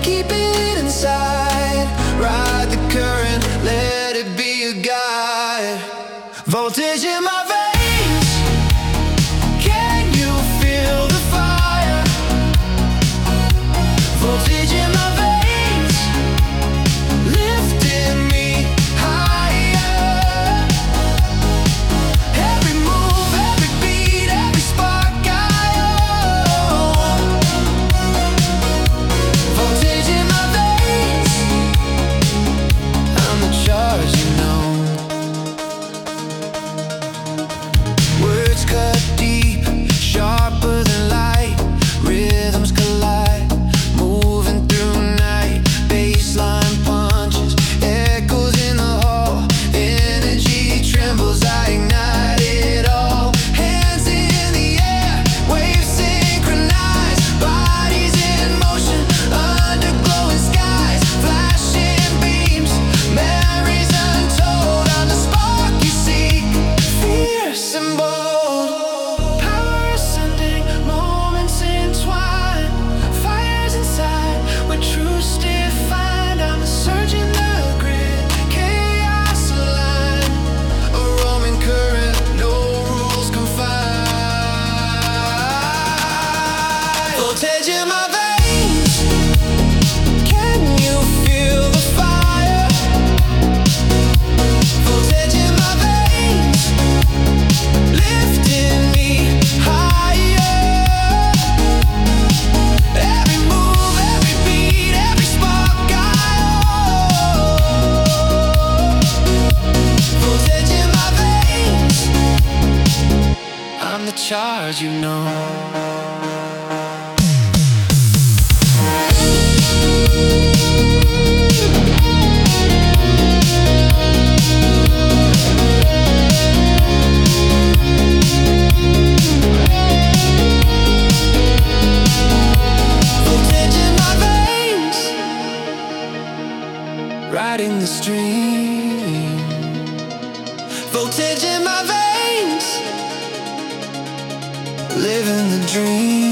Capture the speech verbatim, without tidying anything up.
keep it inside. Ride the current, let it be a guide. Voltage in my veins, can you feel the fire? Voltage in my veins, lifting me higher. Every move, every beat, every spark I own. Voltage in my veins, I'm the charge, you know. Words cut deep, sharper than light. Rhythms collide, moving through night. Baseline punches, echoes in the hall. Energy trembles, I ignite it all. Hands in the air, waves synchronize. Bodies in motion, under glowing skies. Flashing beams, memories untold. I'm the spark you seek, fierce and bold. Power ascending, moments entwined. Fires inside, where truths defined. I'm the surge in the grid, chaos aligned. A roaming current, no rules confined. Voltage in my veins, can you feel the fire? Voltage in my veins, lifting me higher. Every move, every beat, every spark I own. Voltage in my veins, I'm the charge, you know. Voltage in my veins, riding the stream. Voltage in my veins, living the dream.